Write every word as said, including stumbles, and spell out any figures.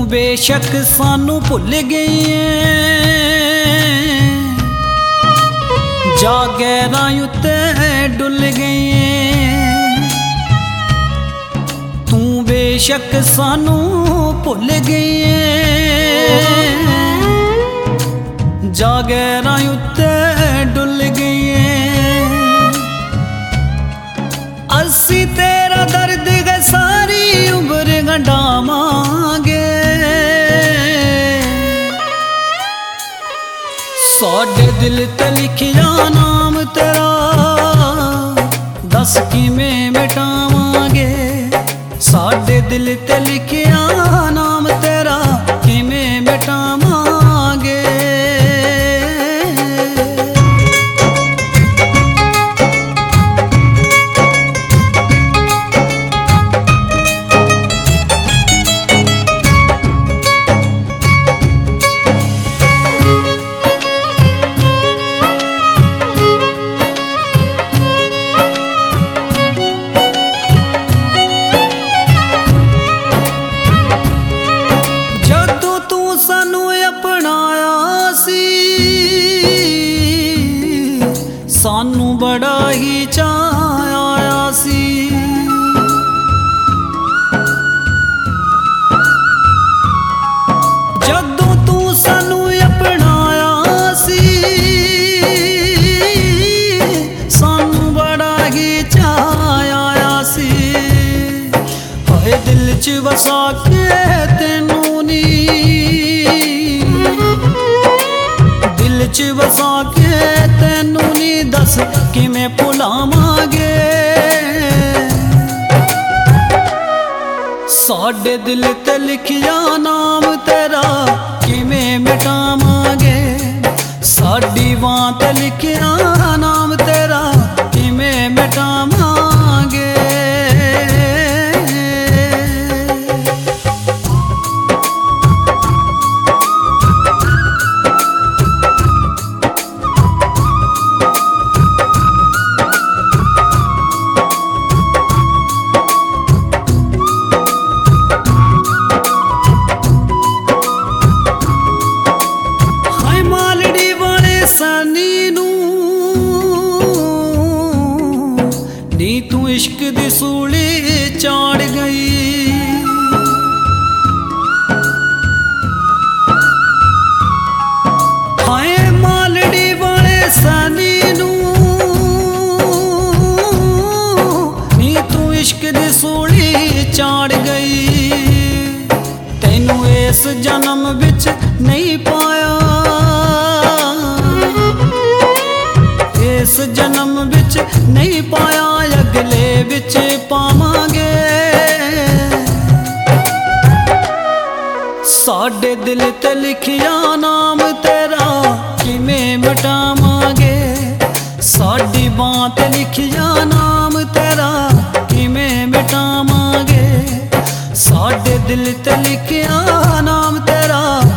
बेशक सानू भुल गई है, जा गैरां उत्ते डुल गई है। तू बेशक सानू भुल गई है, जा गैरां उत्ते डुल गई है। असी तेरा दर्द गए सारी उम्र गंढावांगे, साडे दिल ते लिखिया नाम तेरा दस किवें मिटावांगे। साडे दिल ते लिखिया नाम तेरा किवें मिटावांगे। सानू बड़ा ही चाऽ आया सी, जदों तू सानू अपनाया सी। सानू बड़ा ही चाऽ आया सी, हाय दिल च वसा के तेनू नी, दिल च वसा के तेनू नी दस किवें भुलावांगे। साडे दिल ते लिखिया नाम तेरा किवें मिटावांगे। साडी बां ते लिखिया नाम तेरा किवें मिटावांगे। नी तू इश्क दी सूली चाड़ गई, हाय मालड़ी वाले सानी नू, नी तू इश्क दी सूली चाड़ गई। तैनू इस जन्म विच नहीं पाया, इस जन्म विच नहीं पाया, अगले विच पावांगे। साडे दिल ते लिखिया नाम तेरा किवें मिटावांगे। साडी बां ते लिखिया नाम तेरा किवें मिटावांगे। साडे दिल ते लिखिया नाम तेरा